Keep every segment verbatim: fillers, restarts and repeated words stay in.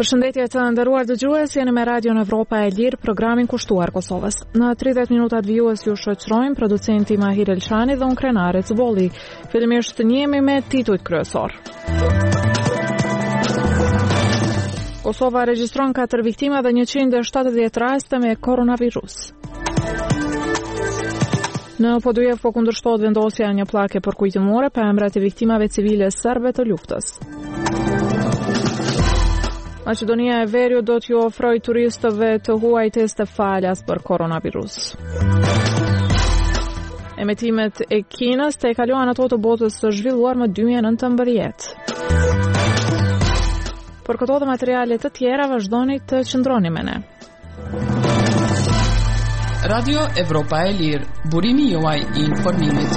Përshëndetje të nderuar dëgjues, jeni me Radion Evropa e Lirë, programin kushtuar Kosovës. Në tridhjetë minutat vijues ju shoqërojmë producenti Mahir Elçani dhe unë krenare Cbolli. Fillimisht njihemi me titujt kryesor. Kosova regjistron katër viktima dhe njëqind e shtatëdhjetë raste me koronavirus. Në Podujev po kundërshtohet vendosja një pllake përkujtimore për emrat e viktimave civile serbe të luftës. Maqedonia e Veriut do t'ju ofrojë turistëve të huaj teste falas për koronavirus. Emetimet e Kinës te kaluan ato të botës së zhvilluar më dy mijë e nëntëmbëdhjetë. Për këto dhe materiale të tjera vazhdoni të qëndroni me ne. Radio Evropa e Lirë, burimi juaj i informimit.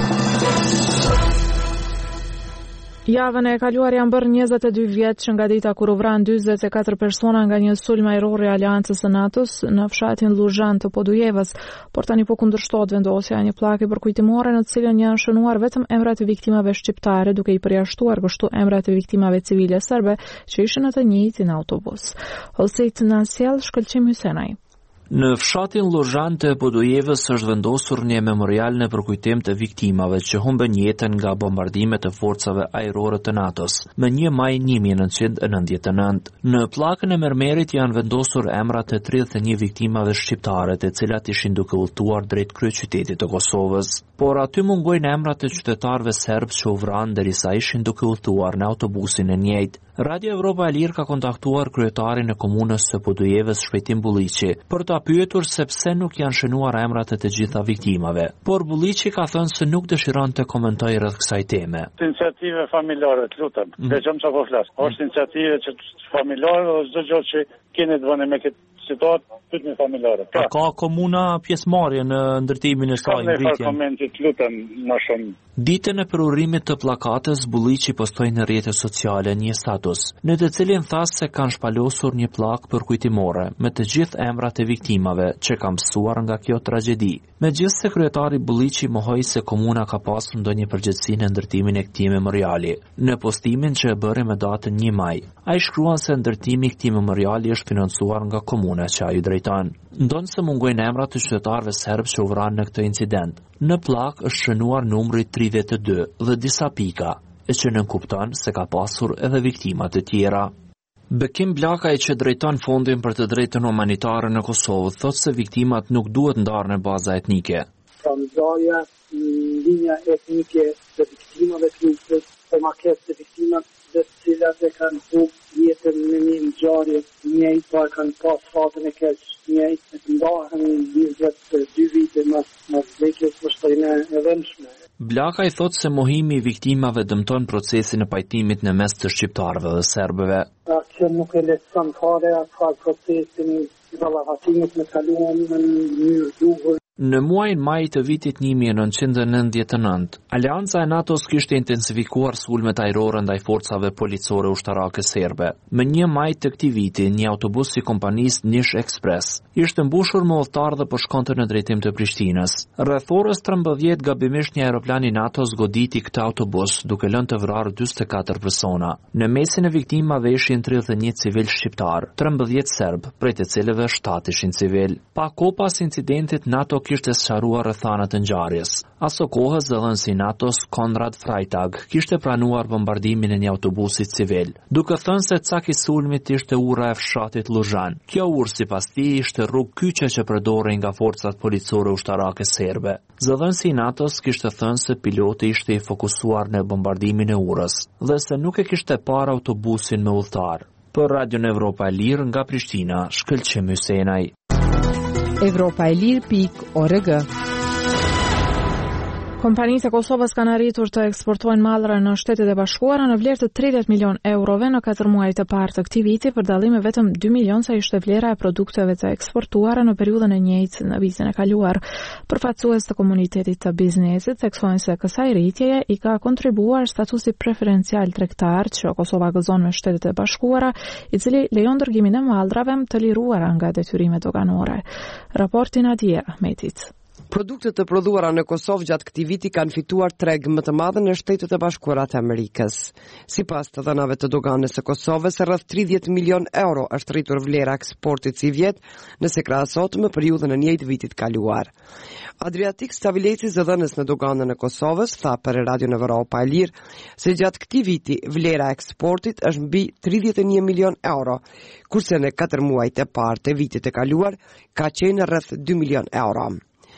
Javën e kaluar janë bërë njëzet e dy vjet që nga dita kur u vran dyzet e katër persona nga një sulm ajror i Aleancës së NATO-s në fshatin Luzhan të Podujevës, por tani po kundërshtohet vendosja një pllake përkujtimore në të cilën janë shënuar vetëm emrat e viktimave shqiptare, duke i përjashtuar kështu emrat e viktimave civile serbe që ishin në të njëjtin autobus. Holsit na sjell shkëlqim Hysenaj. Në fshatin Luzhan të Podujevës është vendosur një memorial në përkujtim të viktimave që humbën jetën nga bombardimet e forcave ajrore të NATO-s më një maj një mijë e nëntëqind e nëntëdhjetë e nëntë. Në pllakën e mermerit janë vendosur emrat e tridhjetë e një viktimave shqiptare, të cilat ishin duke udhëtuar drejt kryeqytetit të Kosovës, por aty mungojnë emrat e qytetarëve serb që u vranë derisa ishin duke udhëtuar në autobusin e njëjtë. Radio Evropa e Lirë ka kontaktuar kryetarin e komunës së Podujevës Shpejtim Bulliqi për ta pyetur se pse nuk janë shënuar emrat e të gjitha viktimave, por Bulliqi ka thënë se nuk dëshiron të komentojë rreth kësaj teme. Iniciative familjare, të lutem. Mm. Veçëm çfarë po flas. Është iniciative që familjare ose çdo gjë që keni të bëni me këtë situatë pyetni familjare. Ka, ka komuna pjesëmarrje në ndërtimin e saj ngritjen. Ka komente, të lutem, më shumë. Ditën e përurrimit të pllakatës, Bulliqi postoi në rrjetet sociale një status, në të cilin tha se kanë shpalosur një pllakë përkujtimore me të gjithë emrat e viktimave që kanë mësuar nga kjo tragjedi. Megjithëse kryetari Bulliqi mohoi se komuna ka pasur ndonjë përgjegjësi në ndërtimin e këtij memoriali, në postimin që e bëri me datën një maj. Ai shkruan se ndërtimi i këtij memoriali është financuar nga komuna që ai drejton. Ndonë se mungojnë emrat të qytetarëve serb që u vranë në këtë incident. Në pllakë është shënuar numri tridhjetë e dy dhe disa pika, e që nënkupton se ka pasur edhe viktima të tjera. Bekim Blakaj që drejton fondin për të drejtën humanitare në Kosovë thotë se viktimat nuk duhet ndarë në baza etnike. Pra ndarja në linja etnike të viktimave të luftës, për maket të viktimat dhe të cilat e kanë humbur jetën në një ngjarje njëjtë, pa kanë pas fatën e keq njëjtë, e të ndahen njëzet dy vite mas mas vdekjes është e rëndshme. Blakaj thotë se mohimi i viktimave dëmton procesin e pajtimit në mes të shqiptarëve dhe serbëve. Pra që nuk e lehtëson fare atë procesin i ballavatimit me kaluar në mënyrë duhur. Në muajin maj të vitit një mijë e nëntëqind e nëntëdhjetë e nëntë, Aleanca e NATO-s kishte intensifikuar sulmet ajrore ndaj forcave policore ushtarake serbe. Më një maj të këtij viti, një autobus i kompanisë Nish Express ishte mbushur me udhëtar dhe po shkonte në drejtim të Prishtinës. Rreth orës trembëdhjetë gabimisht një aeroplan i NATO-s goditi këtë autobus, duke lënë të vrarë dyzet e katër persona. Në mesin e viktimave ishin tridhjetë e një civil shqiptar, trembëdhjetë serb, prej të cilëve shtatë ishin civil. Pa kohë pas incidentit, NATO kishte sqaruar rrethanat e ngjarjes. Aso kohës zëdhënësi i NATO-s Konrad Freitag kishte pranuar bombardimin e një autobusi civil, duke thënë se cak i sulmit ishte ura e fshatit Luzhan. Kjo urë sipas tij ishte rrugë kyçe që përdorej nga forcat policore ushtarake serbe. Zëdhënësi i NATO-s kishte thënë se piloti ishte i fokusuar në bombardimin e urës dhe se nuk e kishte parë autobusin me udhëtar. Për Radion Evropa e Lirë nga Prishtina, Shkëlqim Hysenaj. Evropa e Lirë pikë org. Kompanitë e Kosovës kanë arritur të eksportojnë mallra në Shtetet e Bashkuara në vlerë të tridhjetë milion eurove në katër muajt e parë të këtij viti, për dallim me vetëm dy milion sa ishte vlera e produkteve të eksportuara në periudhën e njëjtë në vitin e kaluar. Përfaqësues të komunitetit të biznesit theksojnë se kësaj rritjeje i ka kontribuar statusi preferencial tregtar që Kosova gëzon me Shtetet e Bashkuara, i cili lejon dërgimin e mallrave të liruara nga detyrimet doganore. Raporti Nadia Ahmetit. Produktet të prodhuara në Kosovë gjatë këtij viti kanë fituar treg më të madh në Shtetet e Bashkuara të Amerikës. Sipas të dhënave të doganës së Kosovës, rreth tridhjetë milion euro është rritur vlera e eksportit si vjet nëse krahasohet me periudhën e njëjtë vitit kaluar. Adriatik Stavileci, zëdhënës në doganën e Kosovës, tha për Radion Evropa e Lirë se gjatë këtij viti vlera e eksportit është mbi tridhjetë e një milion euro, kurse në katër muajt e parë të vitit të kaluar ka qenë rreth dy milion euro.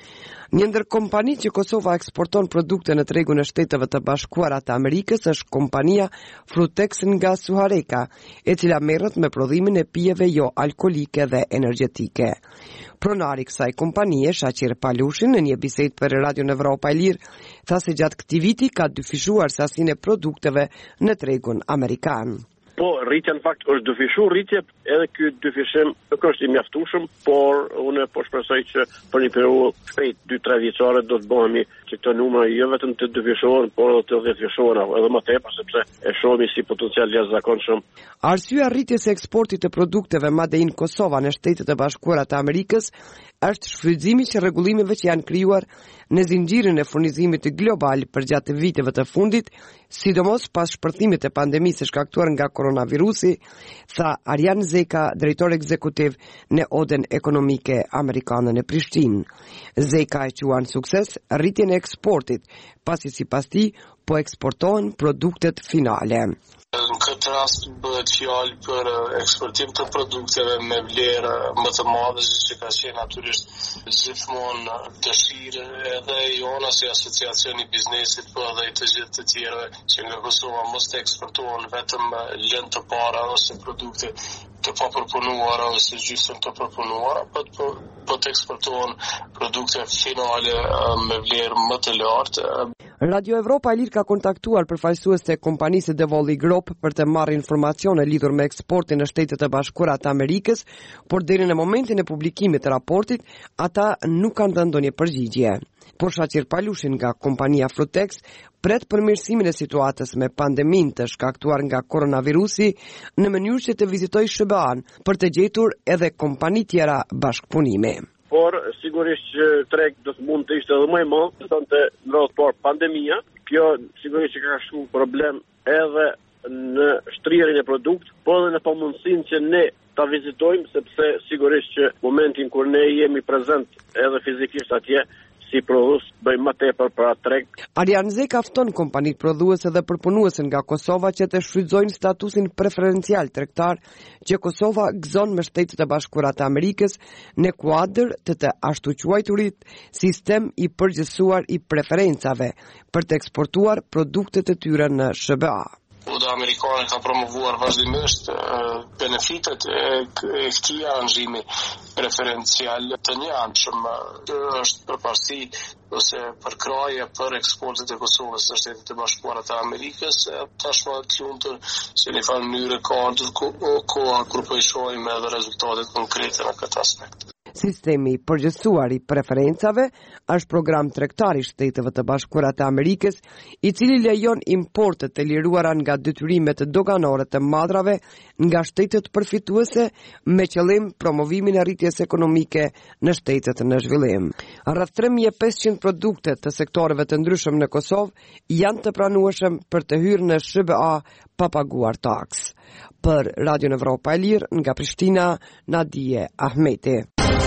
Një ndër kompani që Kosova eksporton produkte në tregun e Shteteve të Bashkuara të Amerikës është kompania Frutex nga Suhareka, e cila merret me prodhimin e pijeve jo alkolike dhe energjetike. Pronari i kësaj kompanie, Shaqir Palushin, në një bisedë për Radion Evropa e Lirë, tha se gjatë këtij viti ka dyfishuar sasinë e produkteve në tregun amerikan. Po, rritja në fakt është dyfishu rritje, edhe ky dyfishim nuk është i mjaftueshëm, por unë po shpresoj që për një periudhë shpejt dy tre vjeçare do të bëhemi që këto numra jo vetëm të dyfishohen, por edhe të dhjetëfishohen edhe më tepër, sepse e shohim si potencial jashtëzakonshëm. Arsyeja rritjes së eksportit të produkteve Made in Kosova në Shtetet e Bashkuara të Amerikës është shfrytëzimi i rregullimeve që janë krijuar në zinxhirin e furnizimit global për gjatë viteve të fundit, sidomos pas shpërthimit të pandemisë së shkaktuar nga koronavirusi, tha Arjan Zeka, drejtor ekzekutiv në Odën Ekonomike Amerikane në Prishtinë. Zeka e quan sukses rritjen e eksportit, pasi sipas tij po eksportohen produktet finale. Në këtë rast bëhet fjalë për eksportim të produkteve me vlerë më të madhe, që ka qenë natyrisht gjithmonë dëshirë edhe jona si asociacioni i biznesit, po edhe i të gjithë të tjerëve që nga Kosova mos të eksportohen vetëm lëndë të para ose produkte të papërpunuara ose gjysmë të përpunuara, po të, po të eksportohen produkte finale me vlerë më të lartë. Radio Evropa e Lirë ka kontaktuar përfaqësues të kompanisë Devoli Group për të marrë informacione lidhur me eksportin në Shtetet e Bashkuara të Amerikës, por deri në momentin e publikimit të raportit, ata nuk kanë dhënë ndonjë përgjigje. Por Shaqir Palushin nga kompania Frutex pret përmirësimin e situatës me pandeminë të shkaktuar nga koronavirusi në mënyrë që të vizitojë S B A-n për të gjetur edhe kompani tjera bashkëpunimi. Por sigurisht që treg do të mund të ishte edhe më i madh, sonte ndodh por pandemia, kjo sigurisht që ka shumë problem edhe në shtrirjen e produkt, por edhe në pamundësinë që ne ta vizitojmë, sepse sigurisht që momentin kur ne jemi prezent edhe fizikisht atje, si prodhues bëjmë më tepër për atë treg. Arjan Zeka fton kompanitë prodhuese dhe përpunuese nga Kosova që të shfrytëzojnë statusin preferencial tregtar që Kosova gëzon me Shtetet e Bashkuara të Amerikës në kuadër të të ashtu quajturit sistem i përgjithësuar i preferencave për të eksportuar produktet e tyre në S B A. Dhe Amerikanë ka promovuar vazhdimisht benefitet e këtij aranxhimi preferencial të njëanshëm. Është përparësi ose përkraje për eksportet e Kosovës në Shtetet e Bashkuara të Amerikës, tashmë të lumtur se në një mënyrë ka ardhur koha kur po i shohim edhe rezultatet konkrete në këtë aspekt. Sistemi i përgjithësuar i preferencave është program tregtar i Shteteve të Bashkuara të Amerikës, i cili lejon importet të liruara nga detyrimet doganore të madrave nga shtetet përfituese me qëllim promovimin e rritjes ekonomike në shtetet në zhvillim. Rreth tre mijë e pesëqind produkte të sektoreve të ndryshëm në Kosovë janë të pranueshëm për të hyrë në S B A pa paguar taks. Për Radio Evropa e Lirë nga Prishtina, Nadije Ahmeti.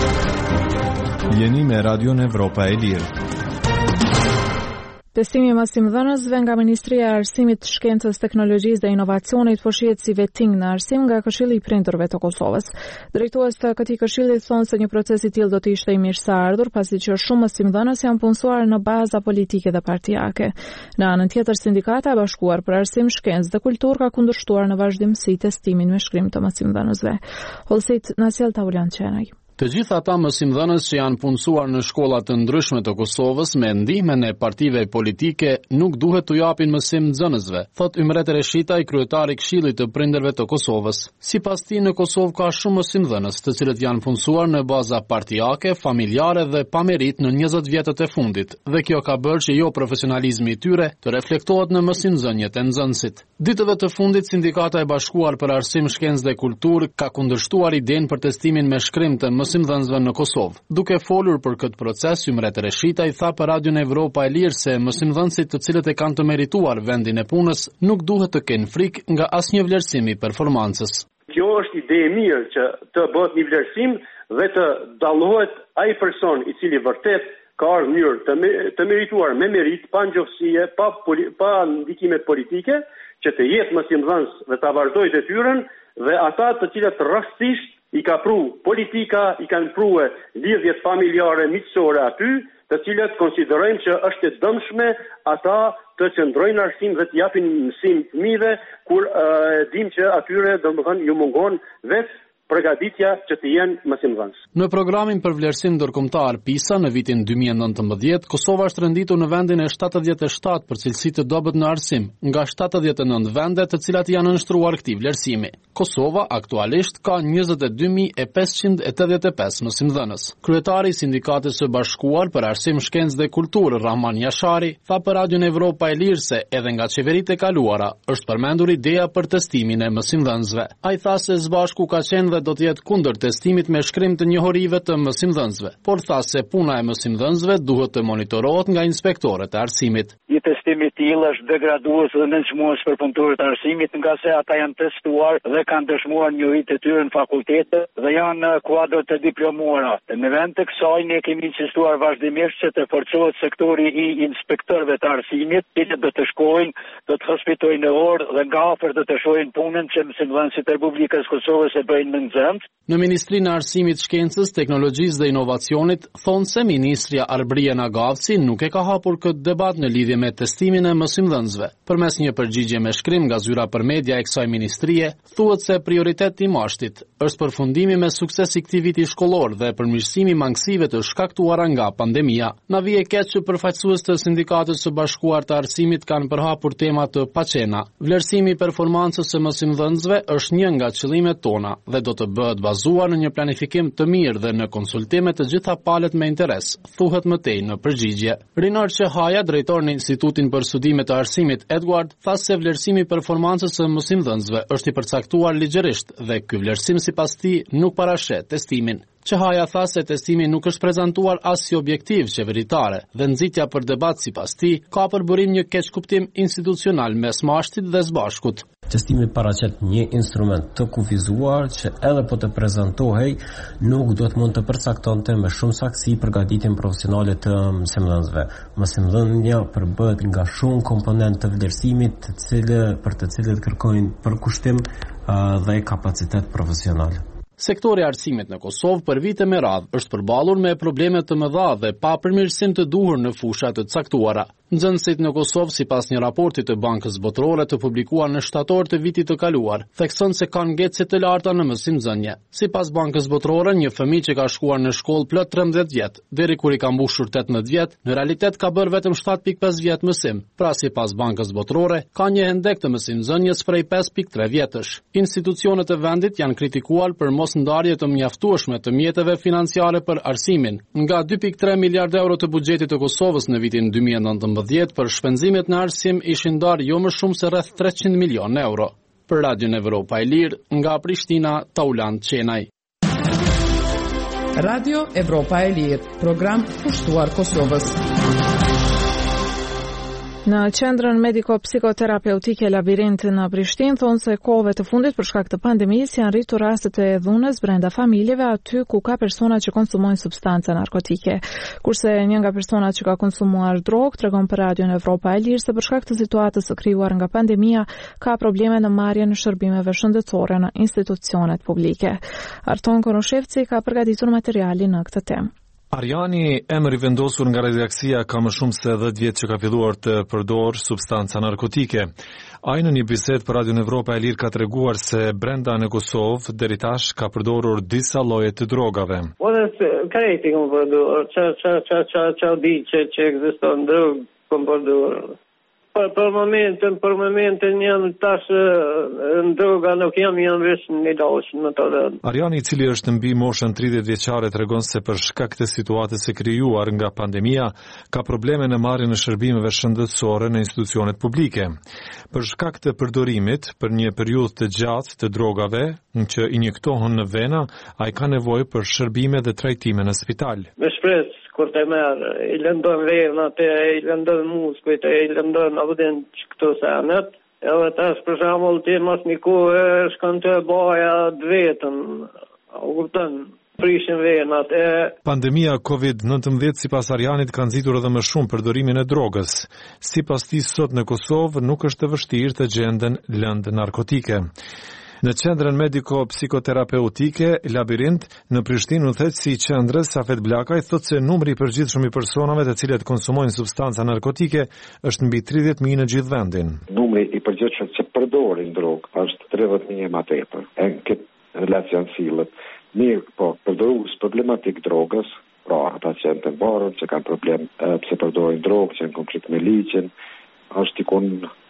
Jeni me Radio Evropa e Lirë. Testimi i masimdhënësve nga Ministria e Arsimit, Shkencës, Teknologjisë dhe Inovacionit po shihet si veting në arsim nga Këshilli i Prindërve të Kosovës. Drejtues të këtij këshilli thonë se një proces i tillë do të ishte i mirëseardhur, pasi që shumë masimdhënës janë punësuar në baza politike dhe partijake. Në anën tjetër, Sindikata e Bashkuar për Arsim, Shkencë dhe Kulturë ka kundërshtuar në vazhdimsi testimin me shkrim të masimdhënësve. Holsit Nasjel Taulan Qenaj. Të gjithë ata mësimdhënës që janë punësuar në shkolla të ndryshme të Kosovës me ndihmën e partive politike nuk duhet t'u japin mësim nxënësve, thot Ymret Reshita, i kryetari i Këshillit të Prindërve të Kosovës. Sipas tij, në Kosovë ka shumë mësimdhënës, të cilët janë punësuar në baza partijake, familjare dhe pa merit në njëzet vjetët e fundit, dhe kjo ka bërë që jo profesionalizmi i tyre të reflektohet në mësimdhënjet e nxënësit. Ditëve të fundit, Sindikata e Bashkuar për Arsim, Shkencë dhe Kulturë ka kundërshtuar idenë për testimin me shkrim të mësimdhënësve në Kosovë. Duke folur për këtë proces, Ymret Reshita i tha për Radion Evropa e Lirë se mësimdhënësit të cilët e kanë të merituar vendin e punës nuk duhet të kenë frikë nga asnjë vlerësim i performancës. Kjo është ide e mirë që të bëhet një vlerësim dhe të dallohet ai person i cili vërtet ka ardhur mënyrë të, me, të merituar me merit, pa ngjofsie, pa, pa ndikime politike, që të jetë mësimdhënës dhe ta vazhdojë detyrën, dhe ata të cilët rastësisht i ka pru politika, i kanë prue lidhjet familjare, miqësore aty, të cilët konsiderojmë që është e dëmshme ata të qëndrojnë arsim dhe të japin mësim fëmijëve kur uh, dim që atyre domethënë ju mungon vetë përgatitja që të jenë mësimdhënës. Në programin për vlerësim ndërkombëtar PISA në vitin dy mijë e nëntëmbëdhjetë, Kosova është renditur në vendin e shtatëdhjetë e shtatë për cilësi të dobët në arsim, nga shtatëdhjetë e nëntë vende të cilat janë nënshtruar këtij vlerësimi. Kosova aktualisht ka njëzet e dy mijë e pesëqind e tetëdhjetë e pesë mësimdhënës. Kryetari i Sindikatës së Bashkuar për Arsim, Shkencë dhe Kulturë, Rahman Jashari, tha për Radion Evropa e Lirë se edhe nga qeveritë e kaluara është përmendur ideja për testimin e mësimdhënësve. Ai tha se Zbashku ka qenë dhe do të jetë kundër testimit me shkrim të njohurive të mësimdhënësve, por tha se puna e mësimdhënësve duhet të monitorohet nga inspektorët e arsimit. Një testim i tillë është degradues dhe nënçmues për punëtorët e arsimit, nga se ata janë testuar dhe kanë dëshmuar njohuritë e tyre në fakultete dhe janë kuadro të diplomuara. Në vend të kësaj ne kemi insistuar vazhdimisht që të forcohet sektori i inspektorëve të arsimit, që do të shkojnë, do të hospitojnë në orë dhe nga afër do të shohin punën që mësimdhënësit e Republikës Kosovës e bëjnë në nxëmt. Në Ministrinë e Arsimit, Shkencës, Teknologjisë dhe Inovacionit thonë se ministria Arbria Nagavci nuk e ka hapur këtë debat në lidhje me testimin e mësimdhënësve. Përmes një përgjigje me shkrim nga zyra për media e kësaj ministrie, thuhet se prioriteti i mashtit është përfundimi me sukses i këtij viti shkollor dhe përmirësimi i mangësive të shkaktuara nga pandemia. Na vije keq që përfaqësues të Sindikatës së Bashkuar të Arsimit kanë përhapur tema të paqena. Vlerësimi i performancës së mësimdhënësve është një nga qëllimet tona dhe do të bëhet bazuar në një planifikim të mirë dhe në konsultime të gjitha palët me interes, thuhet mëtej në përgjigje. Rinar Qehaja, drejtor në Institutin për Studime të Arsimit Edward, tha se vlerësimi i performancës së mësimdhënësve është i përcaktuar ligjërisht dhe ky vlerësim sipas tij nuk parashet testimin. Qehaja tha se testimi nuk është prezantuar as si objektiv qeveritare dhe nxitja për debat sipas tij ka për burim një keqkuptim institucional mes mashtit dhe Zbashkut. Testimi paraqet një instrument të kufizuar që edhe po të prezantohej nuk do të mund të përcaktonte me shumë saktësi përgatitjen profesionale të mësimdhënësve. Mësimdhënia përbëhet nga shumë komponentë të vlerësimit, të cilë për të cilët kërkojnë përkushtim uh, dhe kapacitet profesional. Sektori i arsimit në Kosovë për vite me radhë është përballur me probleme të mëdha dhe pa përmirësim të duhur në fusha të caktuara. Nxënësit në Kosovë, sipas një raporti të Bankës Botërore të publikuar në shtator të vitit të kaluar, thekson se kanë ngecje të larta në mësimdhënie. Sipas Bankës Botërore, një fëmijë që ka shkuar në shkollë plot trembëdhjetë vjet, deri kur i ka mbushur tetëmbëdhjetë vjet, në realitet ka bërë vetëm shtatë pikë pesë vjet mësim. Pra sipas Bankës Botërore, ka një hendek të mësimdhënies prej pesë pikë tre vjetësh. Institucionet e vendit janë kritikuar për mos ndarje të mjaftueshme të mjeteve financiare për arsimin. Nga dy pikë tre miliardë euro të buxhetit të Kosovës në vitin dy mijë e nëntëmbëdhjetë për shpenzimet në arsim ishin ndarë jo më shumë se rreth treqind milion euro. Për Radion Evropa e Lirë, nga Prishtina, Tauland Qenaj. Radio Evropa e Lirë, program kushtuar Kosovës. Në qendrën mediko-psikoterapeutike Labirint në Prishtinë thonë se kohëve të fundit për shkak të pandemisë janë rritur rastet e dhunës brenda familjeve aty ku ka persona që konsumojnë substanca narkotike. Kurse një nga personat që ka konsumuar drogë tregon për Radion Evropa e Lirë se për shkak të situatës së krijuar nga pandemia ka probleme në marrjen e shërbimeve shëndetësore në institucionet publike. Arton Konoshevci ka përgatitur materialin në këtë temë. Arjani, emër i vendosur nga redaksia, ka më shumë se dhjetë vjet që ka filluar të përdor substanca narkotike. Ai në një bisedë për Radion Evropa e Lirë ka treguar se brenda në Kosovë deri tash ka përdorur disa lloje të drogave. Po dhe krejti kam përdorur, ça ça ça ça ça di që që ekziston drogë kam përdorur. Për, për momentin, për momentin janë tash në droga, nuk jam janë vesh një dashën në të rëndë. Arjani, i cili është mbi moshën tridhjetë vjeçare, tregon se për shkak të situatës së krijuar nga pandemia, ka probleme në marrjen e shërbimeve shëndetësore në institucionet publike. Për shkak të përdorimit për një periudhë të gjatë të drogave, në që injektohen në vena, ai ka nevojë për shërbime dhe trajtime në spital. Me shpresë, kur të merë, i lëndon venat, i lëndon muskujt, i lëndon avdin që këto senet, edhe tash për shembull ti mas një kohë shkon të baja vetëm, u kupton, prishin venat. E... Pandemia kovid nëntëmbëdhjetë sipas Arjanit ka nxitur edhe më shumë përdorimin e drogës. Sipas tij sot në Kosovë nuk është e vështirë të gjenden lëndë narkotike. Në qendrën mediko-psikoterapeutike Labirint në Prishtinë, udhëheqësi i qendrës Safet Blakaj thotë se numri i përgjithshëm i personave të cilët konsumojnë substanca narkotike është mbi tridhjetë mijë në gjithë vendin. Numri i përgjithshëm që përdorin drogë është tridhjetë mijë më tepër. E këtë relacion sillet. Mirë, po, përdorues problematik drogës, pra ata që janë të mbarur, që kanë problem e, pse përdorin drogë, që janë konflikt me ligjin, është tikon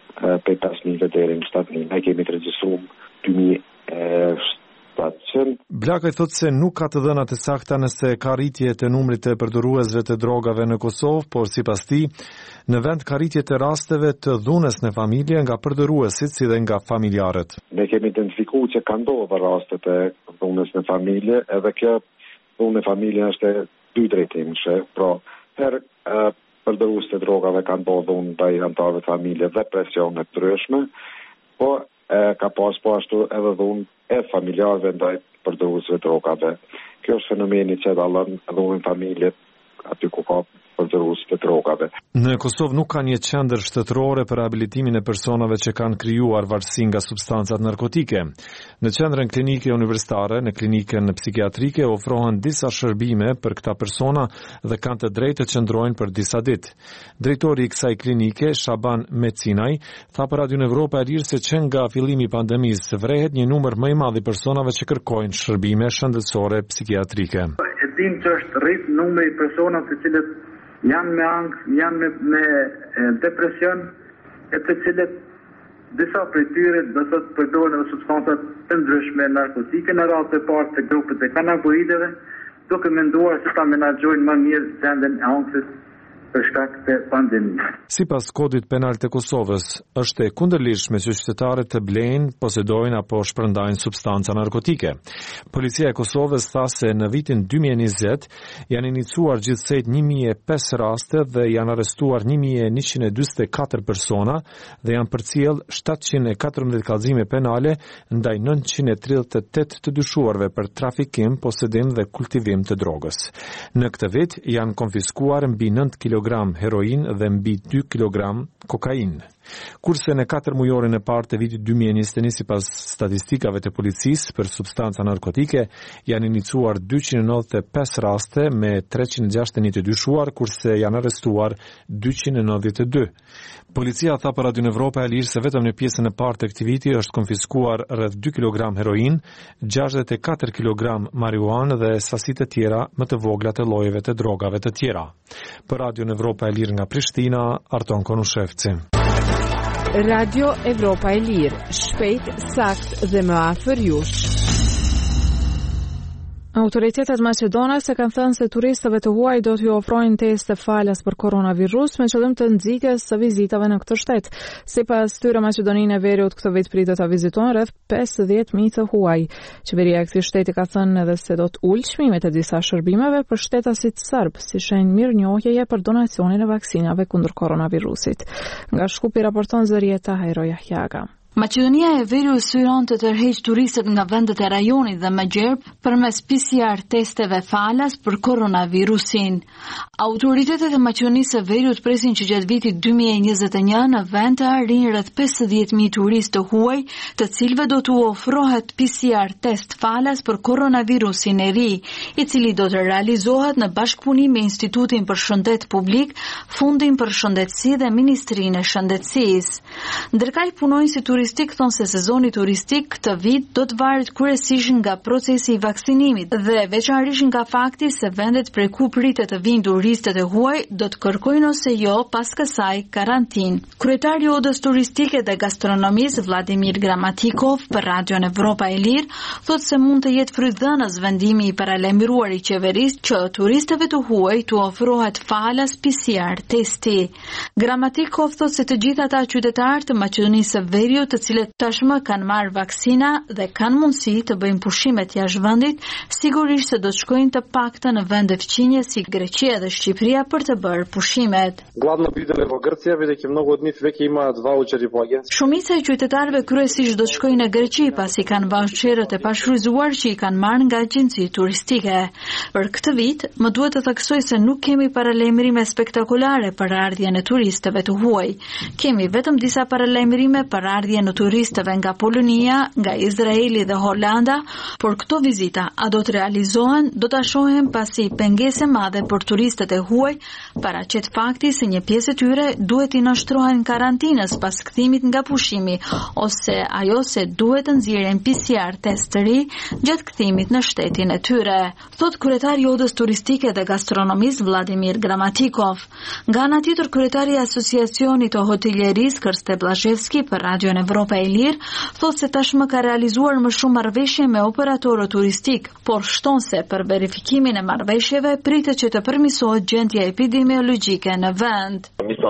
pe pesë mijë deri në shtatë mijë. Ne kemi të regjistruar dy mijë shtatëqind. Blakaj thotë se nuk ka të dhëna të sakta nëse ka rritje të numrit të përdoruesve të drogave në Kosovë, por sipas tij, në vend ka rritje të rasteve të dhunës në familje nga përdoruesit si dhe nga familjarët. Ne kemi identifikuar që ka ndodhur raste të dhunës në familje, edhe kjo dhunë në familje është e dy drejtimshme, pra her përdorues të drogave kanë bërë dhunë ndaj anëtarëve të familje dhe presione të ndryshme, po e, ka pas po ashtu edhe dhunë e familjarëve ndaj përdoruesve të drogave. Kjo është fenomeni që dallon dhunën familje aty ku ka përdorues të drogave. Në Kosovë nuk ka një qendër shtetërore për rehabilitimin e personave që kanë krijuar varësi nga substancat narkotike. Në qendrën klinike universitare, në klinikën psikiatrike ofrohen disa shërbime për këta persona dhe kanë të drejtë të qëndrojnë për disa ditë. Drejtori i kësaj klinike, Shaban Mecinaj, tha për Radio Evropa e Lirë se që nga fillimi i pandemisë vrehet një numër më i madh i personave që kërkojnë shërbime shëndetësore psikiatrike. E dim që është rrit numri i personave të cilët janë me angst, janë me, me e, depresion, e të cilët disa prej tyre do të përdorin substanca të ndryshme narkotike në radhë të parë të grupet e kanabinoideve, duke menduar se ta menaxhojnë më mirë gjendjen e anksit për shkak të pandemisë. Sipas kodit penal të Kosovës, është e kundërligjshme që qytetarët të blejnë, posedojnë apo shpërndajnë substanca narkotike. Policia e Kosovës tha se në vitin dy mijë e njëzet janë iniciuar gjithsej një mijë e pesë raste dhe janë arrestuar një mijë e njëqind e njëzet e katër persona dhe janë përcjell shtatëqind e katërmbëdhjetë kallëzime penale ndaj nëntëqind e tridhjetë e tetë të dyshuarve për trafikim, posedim dhe kultivim të drogës. Në këtë vit janë konfiskuar mbi nëntë kilogram heroin dhe mbi dy kilogram kokain. Kurse në katër mujorin e parë të vitit dy mijë e njëzet e një sipas statistikave të policisë për substanca narkotike janë iniciuar dyqind e nëntëdhjetë e pesë raste me treqind e gjashtëdhjetë e një të dyshuar, kurse janë arrestuar dyqind e nëntëdhjetë e dy. Policia tha për Radio Evropa e Lirë se vetëm në pjesën e parë të këtij viti është konfiskuar rreth dy kilogram heroin, gjashtëdhjetë e katër kilogram marijuanë dhe sasitë të tjera më të vogla të llojeve të drogave të tjera. Për Radio Evropa e Lirë nga Prishtina, Arton Konushevci. Radio Evropa e Lirë, shpejt, sakt dhe më afër jush. Autoritetet maqedonase kanë thënë se turistëve të huaj do t'ju ofrojnë teste falas për koronavirus me qëllim të nxitjes së vizitave në këtë shtet. Sipas tyre, Maqedoninë e Veriut këtë vit pritet ta vizitojnë rreth pesëdhjetë mijë të huaj. Qeveria e këtij shteti ka thënë edhe se do të ulë çmimet e disa shërbimeve për shtetasit serb, si shenjë mirënjohjeje për donacionin e vaksinave kundër koronavirusit. Nga Shkupi raporton Zërieta Hajro Jahjaga. Maqedonia e Veriut syron të tërheq turistët nga vendet e rajonit dhe më gjerb përmes P C R testeve falas për koronavirusin. Autoritetet e Maqedonisë së Veriut presin që gjatë vitit dy mijë e njëzet e një në vend të arrijnë rreth pesëdhjetë mijë turistë të huaj, të cilëve do t'u ofrohet P C R test falas për koronavirusin e ri, i cili do të realizohet në bashkëpunim me Institutin për Shëndet Publik, Fundin për Shëndetësi dhe Ministrinë e Shëndetësisë. Ndërkaq punojnë si turistik thonë se sezoni turistik këtë vit do të varet kryesisht nga procesi i vaksinimit dhe veçanërisht nga fakti se vendet prej ku pritet të vinë turistët e huaj do të kërkojnë ose jo pas kësaj karantinë. Kryetari i Odës Turistike dhe Gastronomisë Vladimir Gramatikov për Radion Evropa e Lirë thotë se mund të jetë frydhënës vendimi i paralajmëruar i qeverisë që turistëve të huaj të ofrohet falas P C R testi. Gramatikov thotë se të gjithë ata qytetarë të Maqedonisë së Veriut të cilët tashmë kanë marrë vaksina dhe kanë mundësi të bëjnë pushimet jashtë vendit, sigurisht se do të shkojnë të paktën në vende fqinje si Greqia dhe Shqipëria për të bërë pushimet. Gladno ideme во Гърция, бидејќи многу од нив веќе имаат ваучери по агенција. Shumica e qytetarëve kryesisht do të shkojnë në Greqi pasi kanë vaucherët e pashfryzuar që i kanë marrë nga agjenci turistike. Për këtë vit, më duhet të theksoj se nuk kemi paralajmërime spektakolare për ardhjen e turistëve të huaj. Kemi vetëm disa paralajmërime për ardhjen e turistëve nga Polonia, nga Izraeli dhe Holanda, por këto vizita a do të realizohen do ta shohim pasi pengesë madhe për turistët e huaj paraqet fakti se një pjesë e tyre duhet i nënshtrohen karantinës pas kthimit nga pushimi ose ajo se duhet të nxjerrin P C R test të ri gjatë kthimit në shtetin e tyre, thot kryetari i Odës Turistike dhe Gastronomisë Vladimir Gramatikov. Nga ana tjetër, kryetari i Asociacionit të Hotelierisë Kërste Blazhevski për Radion Evropa e Lirë thot se tashmë ka realizuar më shumë marrëveshje me operatorë turistik, por shton se për verifikimin e marrëveshjeve pritet që të përmirësohet gjendja epidemiologjike në vend.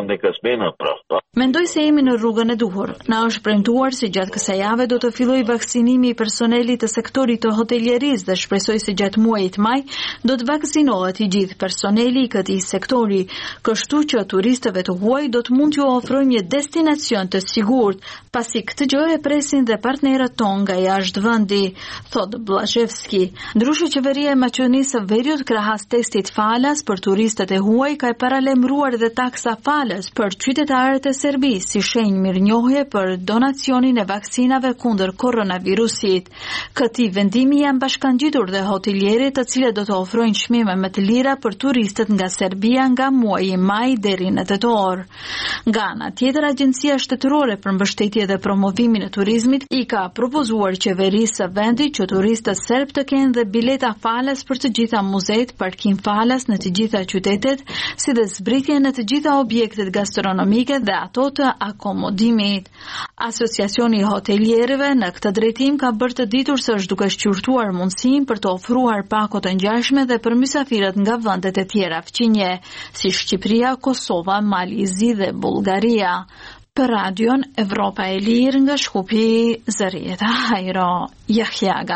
Mendoj se jemi në rrugën e duhur. Na është premtuar se gjatë kësaj jave do të fillojë vaksinimi i personelit të sektorit të hotelierisë dhe shpresoj se gjatë muajit maj do të vaksinohet i gjithë personeli i këtij sektori, kështu që turistëve të huaj do të mund t'ju ofrojmë një destinacion të sigurt, pasi këtë gjë e presin dhe partnerët tonë nga jashtë vendi, thot Blazhevski. Ndryshe, qeveria e Maqedonisë së Veriut krahas testit falas për turistët e huaj ka paralajmëruar dhe taksa falas për qytetarët e Serbisë si shenjë mirënjohje për donacionin e vaksinave kundër koronavirusit. Këtij vendimi janë bashkangjitur dhe hotelierët të cilët do të ofrojnë çmime më të lira për turistët nga Serbia nga muaji maj deri në tetor. Nga ana tjetër, Agjencia Shtetërore për Mbështetje dhe Promovimin e Turizmit i ka propozuar qeverisë së vendit që turistët serb të kenë dhe bileta falas për të gjitha muzeet, parkim falas në të gjitha qytetet, si dhe zbritje në të gjitha objektet gastronomike dhe ato të akomodimit. Asociacioni i hotelierëve në këtë drejtim ka bërë të ditur se është duke shqyrtuar mundësinë për të ofruar pako të ngjashme dhe për mysafirët nga vendet e tjera fqinje, si Shqipëria, Kosova, Malizi dhe Bullgaria. Për Radion Evropa e Lirë nga Shkupi, Zërieta Hajro Jahjaga.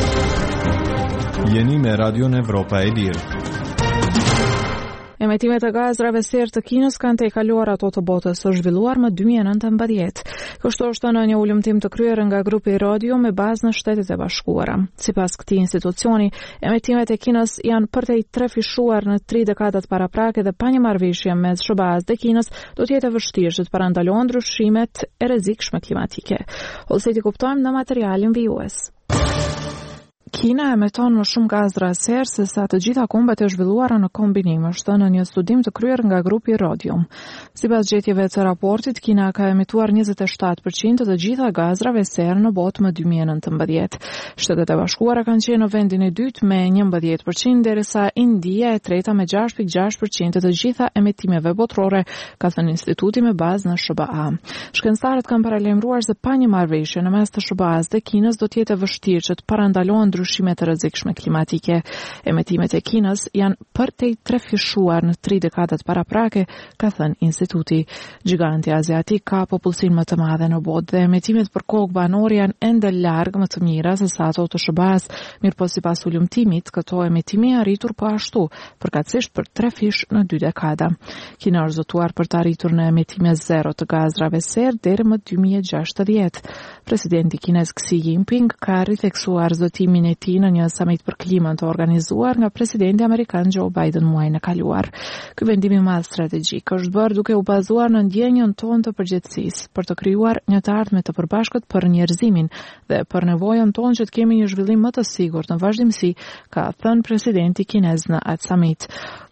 Jeni me Radion Evropa e Lirë. Emetimet e gazrave serë të Kinës kanë tejkaluar ato të botës së zhvilluar më dy mijë e nëntëmbëdhjetë. Kështu është në një ulëmtim të kryer nga grupi Radio me bazë në Shtetet e Bashkuara. Sipas këtij institucioni, emetimet e Kinës janë përtej trefishuar në tri dekadat paraprake dhe pa një marrëveshje mes S B A-s dhe Kinës do të jetë e vështirë që të parandalohen ndryshimet e rrezikshme klimatike. Ose ti kuptojmë në materialin vijues. Kina emeton më shumë gazra serë se sa të gjitha kombet e zhvilluara në kombinim, është në një studim të kryer nga grupi Radium. Sipas gjetjeve të raportit, Kina ka emituar njëzet e shtatë përqind të gjitha gazrave serë në botë më dy mijë e nëntëmbëdhjetë. Shtetet e Bashkuara kanë qenë në vendin e dytë me njëmbëdhjetë përqind, derisa India e treta me gjashtë pikë gjashtë përqind të gjitha emetimeve botërore, ka thënë instituti me bazë në S B A. Shkencëtarët kanë paralajmëruar se pa një marrëveshje në mes të S B A-s dhe Kinës do të jetë e vështirë që të parandalohen ndryshime të rrezikshme klimatike. Emetimet e Kinës janë përtej trefishuar në tri dekadat paraprake, ka thënë instituti. Giganti aziatik ka popullsinë më të madhe në botë dhe emetimet për kokë banore janë ende larg më të mira se sa ato të S B A-s, mirëpo sipas ulëmtimit, këto emetime janë arritur po ashtu, përkatësisht për tre fish në dy dekada. Kina është zotuar për të arritur në emetime zero të gazrave serë deri më dy mijë e gjashtëdhjetë. Presidenti kinez Xi Jinping ka ritheksuar zotimin e tij në një samit për klimën të organizuar nga presidenti amerikan Joe Biden muajin e kaluar. Ky vendim i madh strategjik është bërë duke u bazuar në ndjenjën tonë të përgjegjësisë për të krijuar një të ardhme të përbashkët për njerëzimin dhe për nevojën tonë që të kemi një zhvillim më të sigurt në vazhdimsi, ka thënë presidenti kinez në atë samit.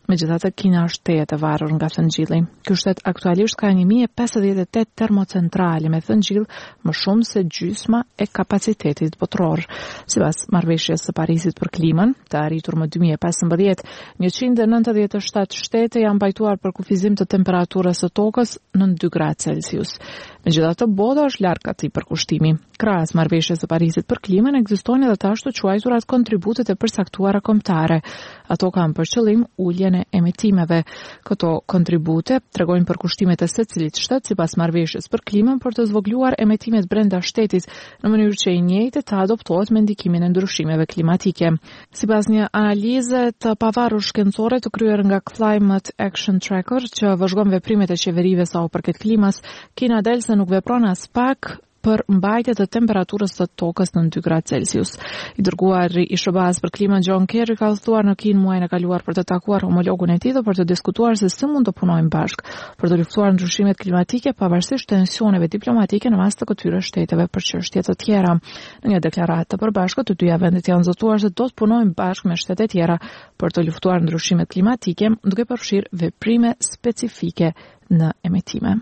Megjithatë, Kina është tejet e varur nga thëngjilli. Ky shtet aktualisht ka një mijë e pesëdhjetë e tetë termocentrale me thëngjill, më shumë se gjysma e kapacitetit botror. Sipas marrëveshjes së Parisit për klimën, të arritur më dy mijë e pesëmbëdhjetë, njëqind e nëntëdhjetë e shtatë shtete janë pajtuar për kufizim të temperaturës së tokës në dy gradë Celsius. Megjithatë, bota është larg atij përkushtimi. Krahas marrëveshjes së Parisit për klimën, ekzistojnë edhe të ashtu quajturat kontributet e përcaktuara kombëtare. Ato kanë për qëllim uljen e emitimeve. Këto kontribute tregojnë përkushtimet e secilit shtet sipas marrëveshjes për klimën për të zvogëluar emetimet brenda shtetit në mënyrë që i njëjtë të adoptohet me ndikimin e ndryshimeve klimatike. Sipas një analize të pavarur shkencore të kryer nga Climate Action Tracker, që vëzhgon veprimet e qeverive sa u përket klimës, Kina del se nuk vepron as pak për mbajtje të temperaturës së tokës në dy gradë Celsius. I dërguari i S B A-s për klimën John Kerry ka udhëtuar në Kinë muajin e kaluar për të takuar homologun e tij dhe për të diskutuar se si mund të punojnë bashkë për të luftuar ndryshimet klimatike pavarësisht tensioneve diplomatike në mes të këtyre shteteve për çështje të tjera. Në një deklaratë të përbashkët, të dyja vendet janë zotuar se do të punojnë bashkë me shtete tjera për të luftuar ndryshimet klimatike, duke përfshirë veprime specifike në emitime.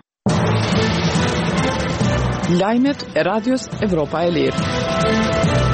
Lajmet e Radios Evropa e Lirë.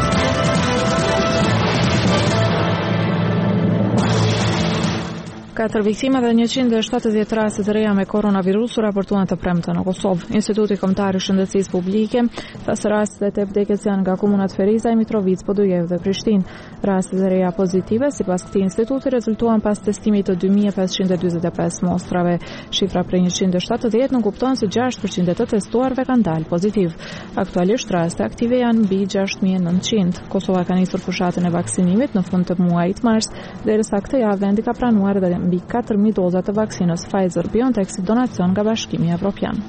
Katër viktime dhe njëqind e shtatëdhjetë raste të reja me koronavirus u raportuan të premte në Kosovë. Instituti Kombëtar i Shëndetësisë Publike tha se rastet e vdekjes janë nga komunat Ferizaj, Mitrovica, Podujev dhe Prishtinë. Rastet e reja pozitive, sipas këtij instituti, rezultuan pas testimit të dy mijë e pesëqind e dyzet e pesë mostrave. Shifra prej njëqind e shtatëdhjetë nuk kupton se gjashtë përqind e të testuarve kanë dalë pozitiv. Aktualisht raste aktive janë mbi gjashtë mijë e nëntëqind. Kosova ka nisur fushatën e vaksinimit në fund të muajit mars, derisa këtë javë vendi ka pranuar edhe mbi katër mijë doza të vaksinës Pfizer-BioNTech si donacion nga Bashkimi Evropian.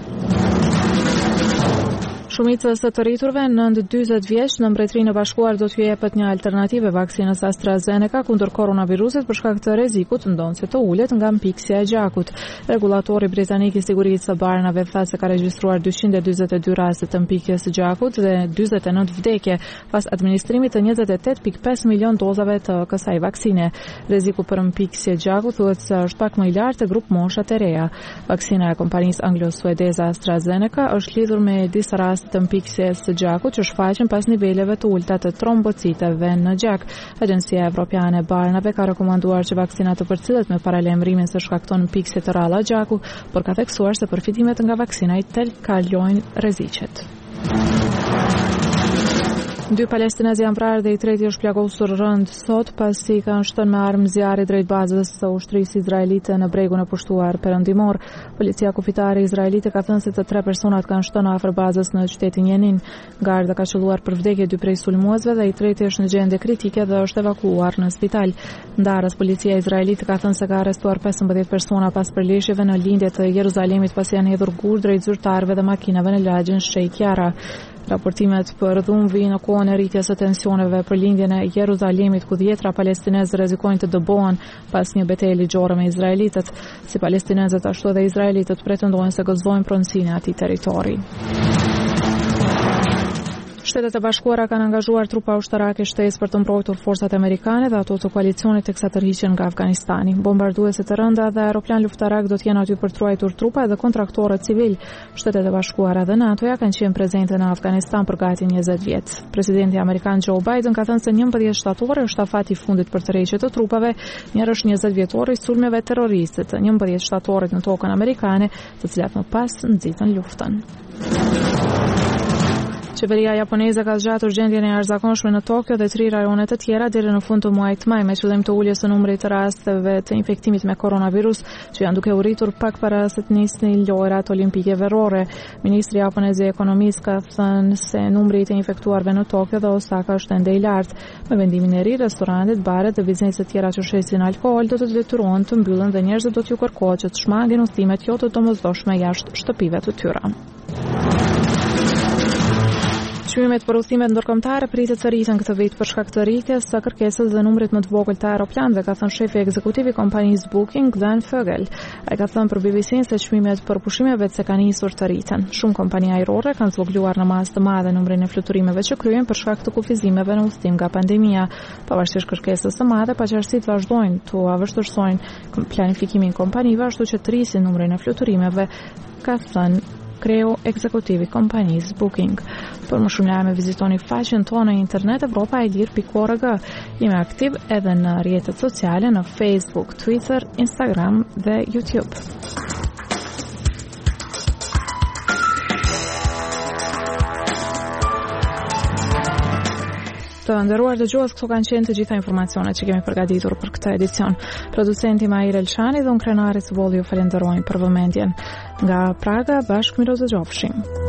Shumicës të të rriturve nënt dyzet vjeç në Mbretërinë e Bashkuar do t'ju jepet një alternativë vaksinës AstraZeneca kundër koronavirusit për shkak të rrezikut ndonë të ulet nga mpiksja e gjakut. Regulatori britanik i sigurisë së barnave tha se ka regjistruar dyqind e dyzet e dy raste të mpikjes së gjakut dhe dyzet e nëntë vdekje pas administrimit të njëzet e tetë pikë pesë milion dozave të kësaj vaksine. Rreziku për mpiksje gjakut thuhet se është pak më i lartë te grup moshat e reja. Vaksina e kompanisë anglo-suedeze AstraZeneca është lidhur me disa raste të mpiksjes së gjakut që shfaqen pas niveleve të ulta të trombociteve në gjak. Agjencia Evropiane e Barnave ka rekomanduar që vaksinat të përcillet me paralajmërimin se shkakton mpiksje të rralla gjaku, por ka theksuar se përfitimet nga vaksina i tel kalojnë rreziqet. Dy palestinezë janë vrarë dhe i treti është plagosur rënd sot pasi kanë shënë me armë zjarri drejt bazës së ushtrisë izraelite në bregun e pushtuar perëndimor. Policia kufitare izraelite ka thënë se të tre personat kanë shënë afër bazës në qytetin Jenin. Garda ka qelluar për vdekje dy prej sulmuesve dhe i treti është në gjendje kritike dhe është evakuuar në spital. Ndarës policia izraelite ka thënë se ka arrestuar pesëmbëdhjetë persona pas përleshjeve në lindje të Jeruzalemit pasi janë hedhur gur drejt zyrtarëve dhe makinave në lagjin Sheikh Jarrah. Raportimet për dhunë vijnë në kohën e rritjes së tensioneve për lindjen e Jeruzalemit, ku dhjetra palestinezë rrezikojnë të dëbohen pas një betejë ligjore me izraelitët. Si palestinezët ashtu edhe izraelitët pretendojnë se gëzojnë pronësinë e atij territori. Shtetet e Bashkuara kanë angazhuar trupa ushtarake shtesë për të mbrojtur forcat amerikane dhe ato të koalicionit teksa tërhiqen nga Afganistani. Bombarduese të rënda dhe aeroplan luftarak do të jenë aty për të ruajtur trupa dhe kontraktorët civil. Shtetet e Bashkuara dhe NATO-ja kanë qenë prezente në Afganistan për gati njëzet vjet. Presidenti amerikan Joe Biden ka thënë se njëmbëdhjetë shtator është afati i fundit për tërheqje të trupave, njëherë është njëzet vjetori i sulmeve terroriste të njëmbëdhjetë shtatorit në tokën amerikane, të cilat më pas nxitën luftën. Qeveria japoneze ka zgjatur gjendjen e jashtëzakonshme në Tokyo dhe tri rajone të tjera deri në fund të muajit maj me qëllim të uljes së numrit të rasteve të infektimit me koronavirus, që janë duke u rritur pak para se të nisnin lojrat olimpike verore. Ministri japonez i ekonomisë ka thënë se numri i të infektuarve në Tokyo dhe Osaka është ende i lartë. Me vendimin e ri, restorantet, baret dhe bizneset tjera që shesin alkool do të detyrohen të mbyllen dhe njerëzit do t'ju kërkohet që të shmangin udhëtimet jo të domosdoshme jashtë shtëpive të tyre. Çmimet për udhëtimet ndërkombëtare pritet të rriten këtë vit për shkak të rritjes së kërkesës dhe numrit më të vogël të aeroplanëve, ka thënë shefi ekzekutiv i kompanisë Booking, Dan Fogel. Ai ka thënë për B B C se çmimet për pushimeve se kanë nisur të rriten. Shumë kompani ajrore kanë zvogëluar në masë të madhe numrin e fluturimeve që kryen për shkak të kufizimeve në udhëtim nga pandemia. Pavarësisht kërkesës së madhe, paqarësitë vazhdojnë të vështirësojnë planifikimin e kompanive, ashtu që të rrisin numrin e fluturimeve, ka thënë kreu ekzekutivi kompanisë Booking. Për më shumë lajme vizitoni faqen tonë në internet evropa e lir pikë org. Jemi aktiv edhe në rrjetet sociale në Facebook, Twitter, Instagram dhe YouTube. Të nderuar dëgjues, këto kanë qenë të gjitha informacionet që kemi përgatitur për këtë edicion. Producenti Mair Elshani dhe unë Krenari Cubolli ju falenderojmë për vëmendjen. Nga Praga, bashkë mirë të dëgjofshim.